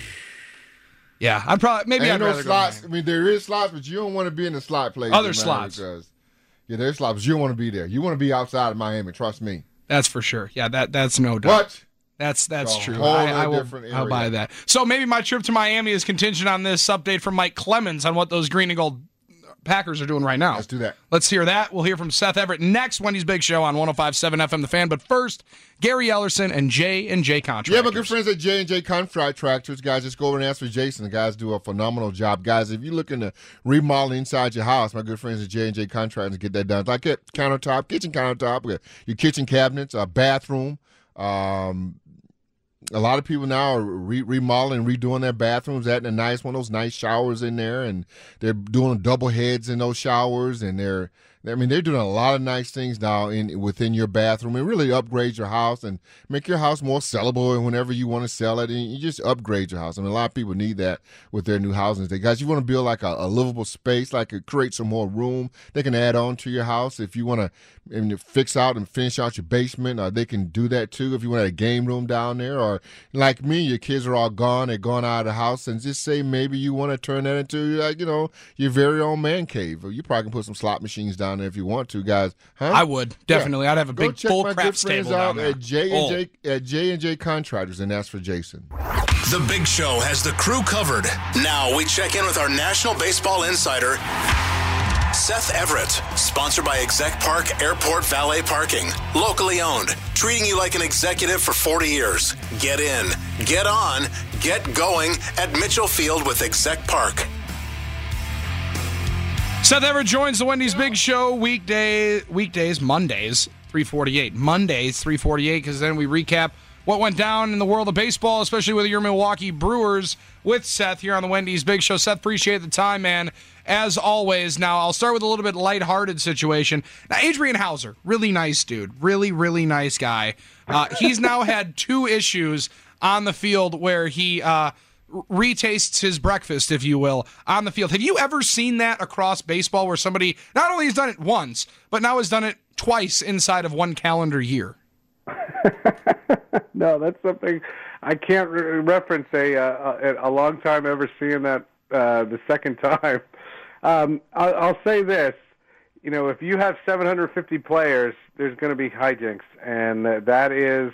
Yeah, I'd probably maybe Ain't I'd no rather slots. go I to Miami. mean, there is slots, but you don't want to be in the slot place. Other in Miami slots. Because, yeah, there's slots. But you don't want to be there. You want to be outside of Miami. Trust me. That's for sure. Yeah, that's no doubt. But That's It's a true. whole I will. different I'll buy area. that. So maybe my trip to Miami is contingent on this update from Mike Clemens on what those green and gold Packers are doing right now. let's do that. Let's hear that. We'll hear from Seth Everett next. Wendy's Big Show on 105.7 FM The Fan. But first, Gary Ellerson and J&J Contractors. Yeah, my good friends at J&J Contractors, guys, just go over and ask for Jason. The guys do a phenomenal job. Guys, if you're looking to remodel inside your house, my good friends at J&J Contractors get that done. Like it, countertop, kitchen countertop, your kitchen cabinets, a bathroom. A lot of people now are remodeling, redoing their bathrooms, adding a nice one, those nice showers in there, and they're doing double heads in those showers, and they're I mean, they're doing a lot of nice things now within your bathroom and really upgrade your house and make your house more sellable. And whenever you want to sell it, and you just upgrade your house. I mean, a lot of people need that with their new housing. Guys, you want to build like a livable space, like create some more room they can add on to your house. If you want to fix out and finish out your basement, they can do that too. If you want a game room down there, or like me, your kids are all gone, they're gone out of the house, and just say maybe you want to turn that into your very own man cave. You probably can put some slot machines down there if you want to, guys. Huh? I would definitely. Yeah. I'd have a big full craps table down there. At J&J Contractors, and that's for Jason. The Big Show has the crew covered. Now we check in with our National Baseball Insider, Seth Everett, sponsored by Exec Park Airport Valet Parking. Locally owned, treating you like an executive for 40 years. Get in, get on, get going at Mitchell Field with Exec Park. Seth Everett joins the Wendy's Big Show weekdays, Mondays, 3:48. Mondays, 3:48, because then we recap what went down in the world of baseball, especially with your Milwaukee Brewers, with Seth here on the Wendy's Big Show. Seth, appreciate the time, man, as always. Now, I'll start with a little bit lighthearted situation. Now, Adrian Hauser, really nice dude. Really, really nice guy. He's now had 2 issues on the field where he retastes his breakfast, if you will, on the field. Have you ever seen that across baseball where somebody not only has done it once, but now has done it twice inside of one calendar year? No, that's something I can't reference a long time ever seeing that the second time. I'll say this, if you have 750 players, there's going to be hijinks, and that is,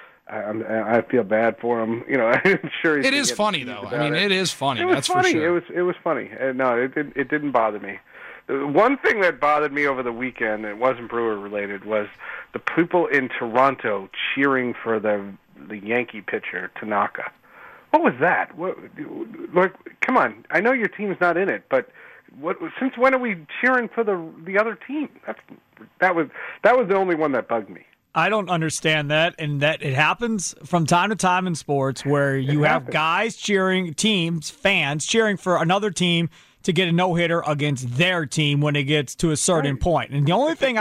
I feel bad for him. I'm sure it is funny though. I mean, it is funny. That's funny. For sure. It was funny. No, it didn't bother me. One thing that bothered me over the weekend, it wasn't Brewer related, was the people in Toronto cheering for the Yankee pitcher Tanaka. What was that? Come on! I know your team's not in it, but since when are we cheering for the other team? That was the only one that bugged me. I don't understand that, and that it happens from time to time in sports where you have guys cheering, fans cheering for another team to get a no-hitter against their team when it gets to a certain point. And the only thing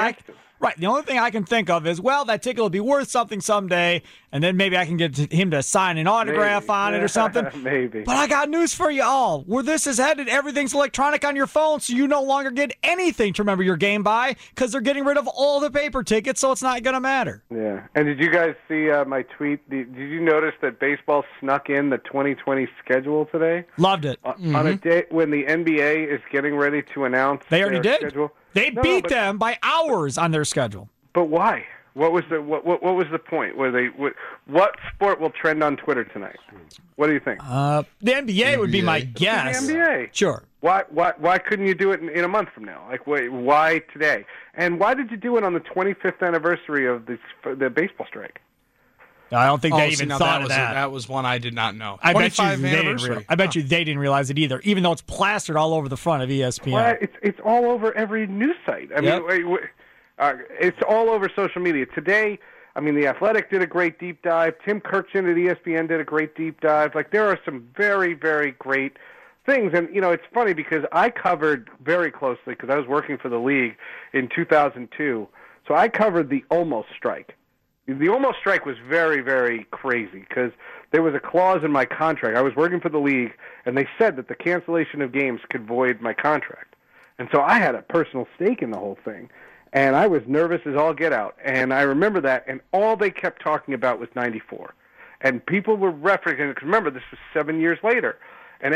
I can think of is, well, that ticket will be worth something someday, and then maybe I can get him to sign an autograph on it or something. Maybe. But I got news for you all. Where this is headed, everything's electronic on your phone, so you no longer get anything to remember your game by because they're getting rid of all the paper tickets, so it's not going to matter. Yeah. And did you guys see my tweet? Did you notice that baseball snuck in the 2020 schedule today? Loved it. On a day when the NBA is getting ready to announce they already their did. Schedule. They beat them by hours on their schedule. But why? What was the point? What sport will trend on Twitter tonight? What do you think? The NBA would be my guess. The NBA. Sure. Why couldn't you do it in a month from now? Why today? And why did you do it on the 25th anniversary of the baseball strike? I don't think they even thought of that. That was one I did not know. I bet you they didn't realize it either, even though it's plastered all over the front of ESPN. Well, it's all over every news site. I mean, it's all over social media. Today, I mean, The Athletic did a great deep dive. Tim Kirkchin at ESPN did a great deep dive. There are some very, very great things. And, it's funny because I covered very closely, because I was working for the league in 2002. So I covered the almost strike. The almost strike was very, very crazy because there was a clause in my contract. I was working for the league, and they said that the cancellation of games could void my contract. And so I had a personal stake in the whole thing, and I was nervous as all get out. And I remember that, and all they kept talking about was 94. And people were referencing it, because remember, this was 7 years later. And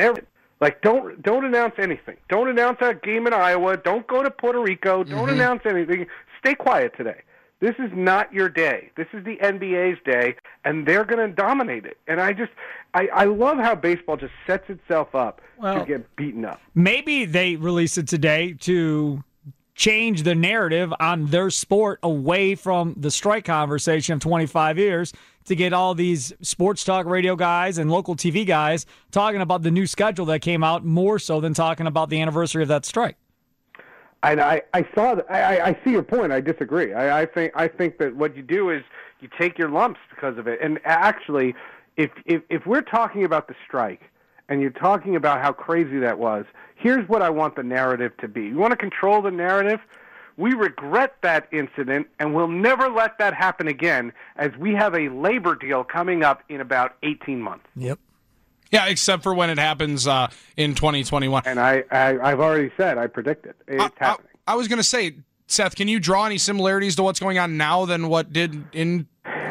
don't announce anything. Don't announce a game in Iowa. Don't go to Puerto Rico. Don't announce anything. Stay quiet today. This is not your day. This is the NBA's day, and they're going to dominate it. And I love how baseball just sets itself up to get beaten up. Maybe they release it today to change the narrative on their sport away from the strike conversation of 25 years to get all these sports talk radio guys and local TV guys talking about the new schedule that came out more so than talking about the anniversary of that strike. And I saw that. I see your point. I disagree. I think that what you do is you take your lumps because of it. And actually, if we're talking about the strike and you're talking about how crazy that was, here's what I want the narrative to be. You want to control the narrative? We regret that incident, and we'll never let that happen again, as we have a labor deal coming up in about 18 months. Yep. Yeah, except for when it happens in 2021. And I've already said I predict it. It's happening. I was going to say, Seth, can you draw any similarities to what's going on now than what did in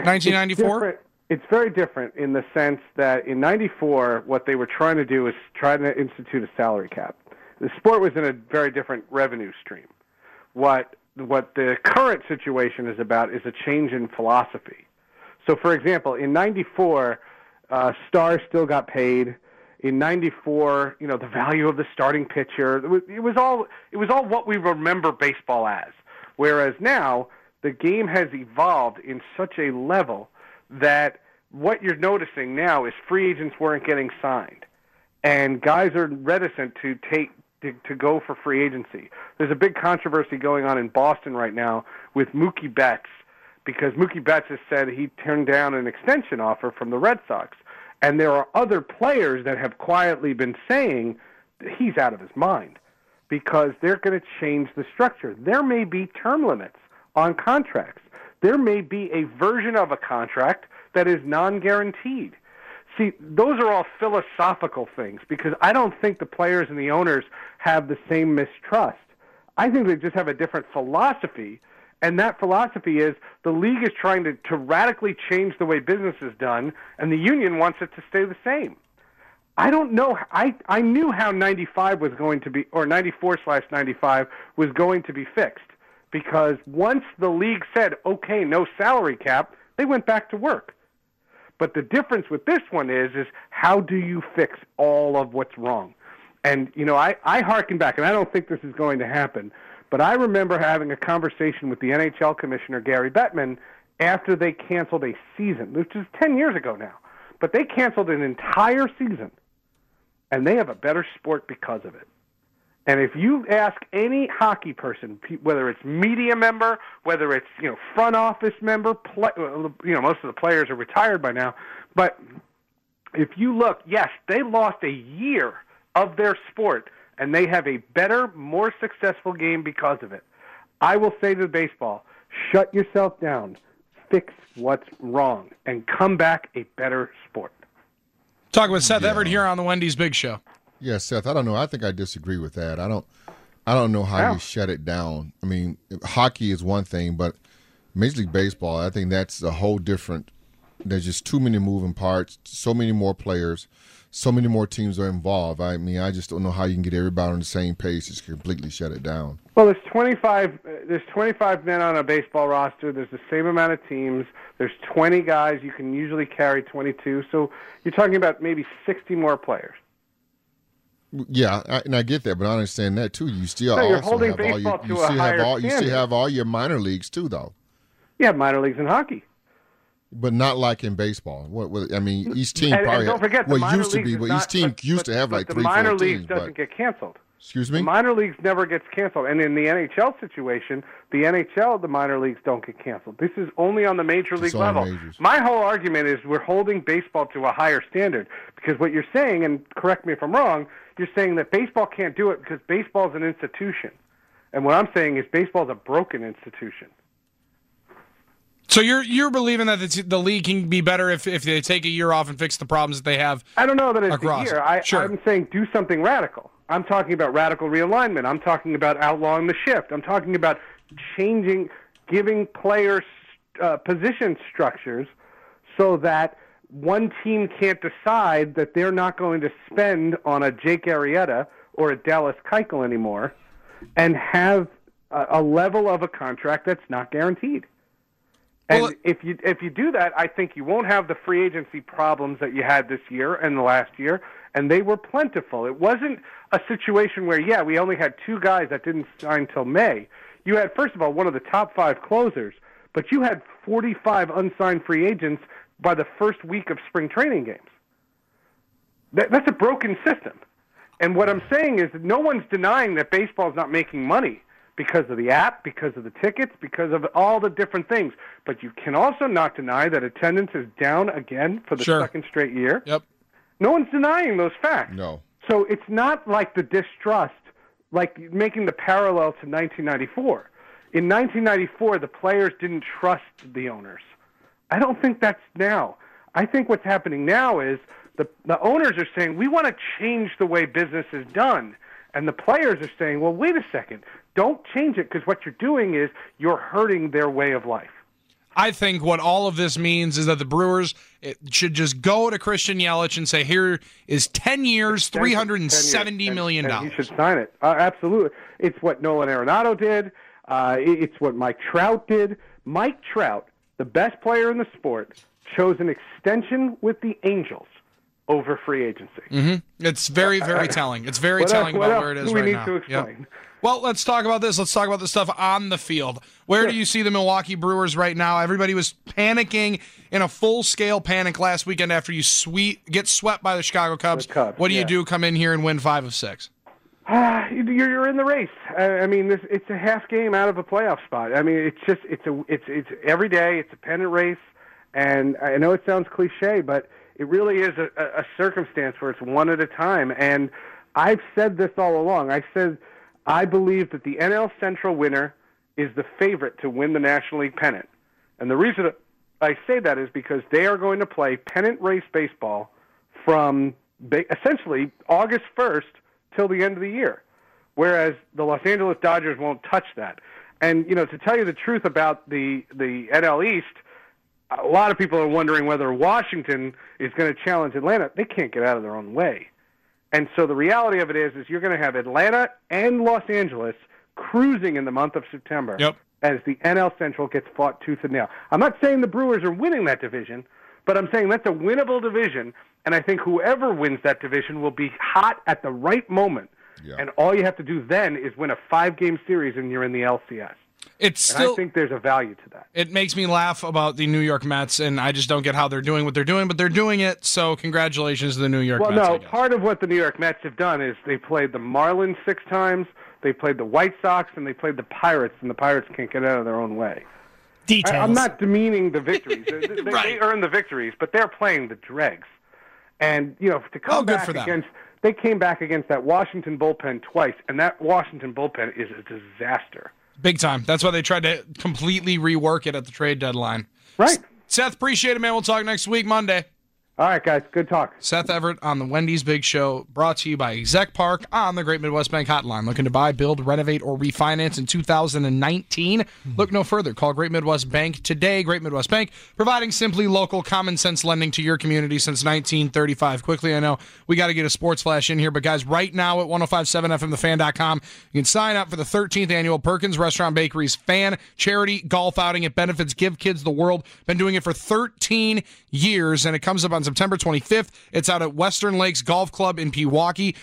1994? It's very different in the sense that in 94, what they were trying to do is try to institute a salary cap. The sport was in a very different revenue stream. What the current situation is about is a change in philosophy. So, for example, in 94, stars still got paid. In 94, the value of the starting pitcher, it was all what we remember baseball as. Whereas now, the game has evolved in such a level that what you're noticing now is free agents weren't getting signed, and guys are reticent to go for free agency. There's a big controversy going on in Boston right now with Mookie Betts, because Mookie Betts has said he turned down an extension offer from the Red Sox. And there are other players that have quietly been saying he's out of his mind because they're going to change the structure. There may be term limits on contracts. There may be a version of a contract that is non-guaranteed. See, those are all philosophical things because I don't think the players and the owners have the same mistrust. I think they just have a different philosophy, and that philosophy is the league is trying to radically change the way business is done, and the union wants it to stay the same. I don't know. I knew how 95 was going to be, or 94/95 was going to be fixed, because once the league said, okay, no salary cap, they went back to work. But the difference with this one is how do you fix all of what's wrong? And, I hearken back, and I don't think this is going to happen, but I remember having a conversation with the NHL commissioner, Gary Bettman, after they canceled a season, which is 10 years ago now. But they canceled an entire season, and they have a better sport because of it. And if you ask any hockey person, whether it's media member, whether it's front office member, most of the players are retired by now, but if you look, yes, they lost a year of their sport, and they have a better, more successful game because of it. I will say to baseball, shut yourself down, fix what's wrong, and come back a better sport. Talking with Seth Everett here on the Wendy's Big Show. Yeah, Seth, I don't know. I think I disagree with that. I don't know how you shut it down. I mean, hockey is one thing, but Major League Baseball, I think that's a whole different. There's just too many moving parts, so many more players, so many more teams are involved. I mean, I just don't know how you can get everybody on the same page to completely shut it down. Well, there's 25 men on a baseball roster. There's the same amount of teams. There's 20 guys. You can usually carry 22. So you're talking about maybe 60 more players. Yeah, and I get that, but I understand that too. You still you're also holding have all baseball your, to a higher standard. you still have all your minor leagues too, though. You have minor leagues in hockey, but not like in baseball. I mean, each team probably. And don't forget, the minor used to be. Each team used to have like 3-4 teams. The minor leagues doesn't get canceled. Excuse me? The minor leagues never gets canceled. And in the NHL situation, the minor leagues don't get canceled. This is only on the major league level. My whole argument is we're holding baseball to a higher standard, because what you're saying, and correct me if I'm wrong, you're saying that baseball can't do it because baseball is an institution. And what I'm saying is baseball is a broken institution. So you're believing that the league can be better if they take a year off and fix the problems that they have. I don't know that it's across. a year. Sure. I'm saying do something radical. I'm talking about radical realignment. I'm talking about outlawing the shift. I'm talking about giving players position structures so that one team can't decide that they're not going to spend on a Jake Arrieta or a Dallas Keuchel anymore, and have a level of a contract that's not guaranteed. And if you do that, I think you won't have the free agency problems that you had this year and the last year, and they were plentiful. It wasn't a situation where, we only had 2 guys that didn't sign till May. You had, first of all, one of the top 5 closers, but you had 45 unsigned free agents by the first week of spring training games. That's a broken system. And what I'm saying is that no one's denying that baseball's not making money because of the app, because of the tickets, because of all the different things. But you can also not deny that attendance is down again for the second straight year. Yep. No one's denying those facts. No. So it's not like the distrust, like making the parallel to 1994. in 1994, the players didn't trust the owners. I don't think that's now. I think what's happening now is the owners are saying, we want to change the way business is done. And the players are saying, well, wait a second. Don't change it, because what you're doing is you're hurting their way of life. I think what all of this means is that the Brewers should just go to Christian Yelich and say, here is 10 years, $370 million. And he should sign it. Absolutely. It's what Nolan Arenado did. It's what Mike Trout did. Mike Trout, the best player in the sport, chose an extension with the Angels over free agency. Mm-hmm. It's very, very telling. It's very telling about where it is right now. We need to explain. Yep. Well, let's talk about this. Let's talk about the stuff on the field. Where do you see the Milwaukee Brewers right now? Everybody was panicking in a full-scale panic last weekend after you get swept by the Chicago Cubs. What do you do? Come in here and win 5 of 6? You're in the race. I mean, it's a half game out of a playoff spot. I mean, it's every day. It's a pennant race, and I know it sounds cliche, but it really is a circumstance where it's one at a time. And I've said this all along. I believe that the NL Central winner is the favorite to win the National League pennant. And the reason I say that is because they are going to play pennant race baseball from essentially August 1st till the end of the year, whereas the Los Angeles Dodgers won't touch that. And, to tell you the truth about the NL East, a lot of people are wondering whether Washington is going to challenge Atlanta. They can't get out of their own way. And so the reality of it is you're going to have Atlanta and Los Angeles cruising in the month of September as the NL Central gets fought tooth and nail. I'm not saying the Brewers are winning that division, but I'm saying that's a winnable division, and I think whoever wins that division will be hot at the right moment. Yeah. And all you have to do then is win a 5-game series, and you're in the LCS. I think there's a value to that. It makes me laugh about the New York Mets, and I just don't get how they're doing what they're doing, but they're doing it, so congratulations to the New York Mets. Well, no, part of what the New York Mets have done is they played the Marlins 6 times, they played the White Sox, and they played the Pirates, and the Pirates can't get out of their own way. Details. I'm not demeaning the victories. They earn the victories, but they're playing the dregs. And, to come back against... They came back against that Washington bullpen twice, and that Washington bullpen is a disaster. Big time. That's why they tried to completely rework it at the trade deadline. Right. Seth, appreciate it, man. We'll talk next week, Monday. All right, guys. Good talk. Seth Everett on the Wendy's Big Show, brought to you by Exec Park on the Great Midwest Bank Hotline. Looking to buy, build, renovate, or refinance in 2019? Look no further. Call Great Midwest Bank today. Great Midwest Bank, providing simply local, common-sense lending to your community since 1935. Quickly, I know we got to get a sports flash in here, but guys, right now at 1057fmthefan.com, you can sign up for the 13th annual Perkins Restaurant Bakery's Fan Charity Golf Outing. It benefits Give Kids the World. Been doing it for 13 years, and it comes up on September 25th. It's out at Western Lakes Golf Club in Pewaukee.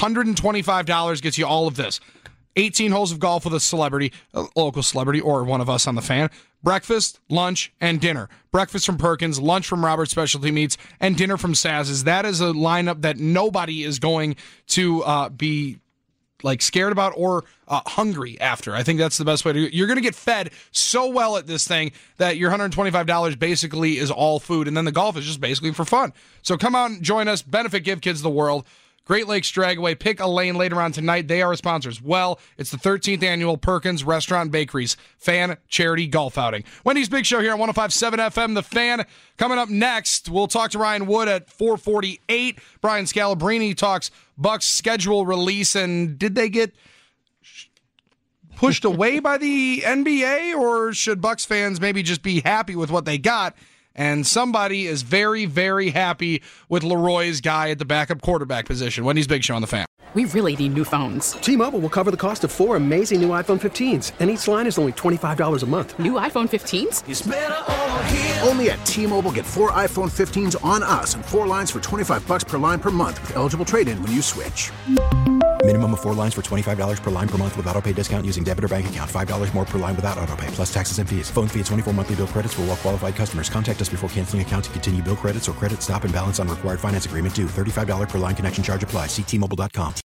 $125 gets you all of this. 18 holes of golf with a celebrity, a local celebrity, or one of us on the Fan. Breakfast, lunch, and dinner. Breakfast from Perkins, lunch from Robert's Specialty Meats, and dinner from Saz's. That is a lineup that nobody is going to be scared about or hungry after. I think that's the best way to do it. You're going to get fed so well at this thing that your $125 basically is all food, and then the golf is just basically for fun. So come out and join us. Benefit Give Kids the World. Great Lakes Dragaway. Pick a lane later on tonight. They are our sponsors. Well, it's the 13th annual Perkins Restaurant Bakeries Fan Charity Golf Outing. Wendy's Big Show here on 105.7 FM. The Fan. Coming up next, we'll talk to Ryan Wood at 4:48. Brian Scalabrine talks Bucks schedule release, and did they get pushed away by the NBA, or should Bucks fans maybe just be happy with what they got? And somebody is very, very happy with Leroy's guy at the backup quarterback position. Wendy's Big Show on the Fan. We really need new phones. T-Mobile will cover the cost of 4 amazing new iPhone 15s, and each line is only $25 a month. New iPhone 15s? It's better over here. Only at T-Mobile, get 4 iPhone 15s on us and 4 lines for $25 per line per month with eligible trade-in when you switch. Minimum of 4 lines for $25 per line per month with autopay discount using debit or bank account. $5 more per line without autopay, plus taxes and fees. Phone fee at 24 monthly bill credits for well-qualified customers. Contact us before canceling account to continue bill credits or credit stop and balance on required finance agreement due. $35 per line connection charge applies. See T-Mobile.com.